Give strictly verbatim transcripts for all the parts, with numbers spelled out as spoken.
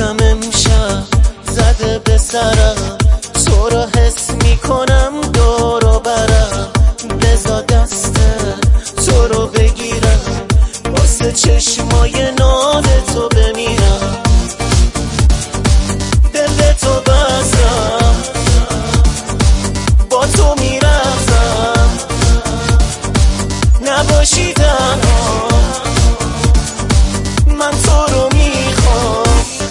بازم امشب زده به سرم، تو رو حس میکنم دور و برم. بزا دست تو رو بگیرم، واسه چشمای ناز تو بمیرم. دل تو بستم، با تو میرفتم، نباشی تنها، من تو رو میخوام.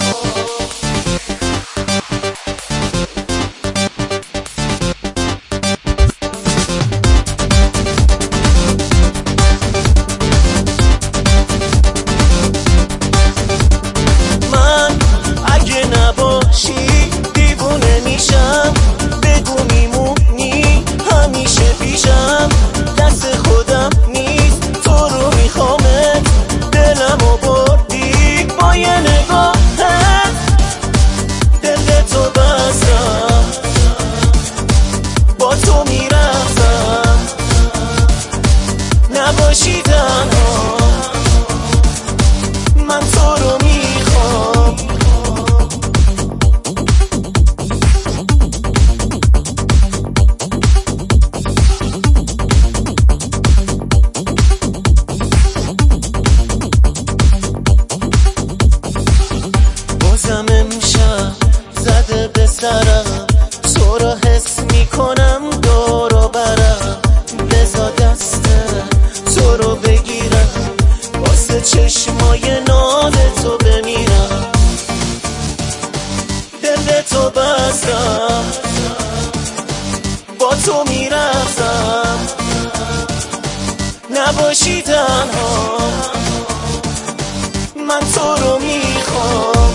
من اگه نباشی دیوونه میشم، بگو میمونی همیشه پیشم. دست خودم نیست تو رو میخوامت، دلمو بردی با یه نگاهت. دل تو بستم، با تو میرفتم، نباشی تنها، من تو رو میخوام. بازم امشب زده به سرم، تو رو حس میکنم دور و برم. بزا دست تو رو بگیرم، واسه چشمای ناز تو بمیرم. دل تو بستم، با تو میرفتم، نباشی تنها، من تو رو میخوام.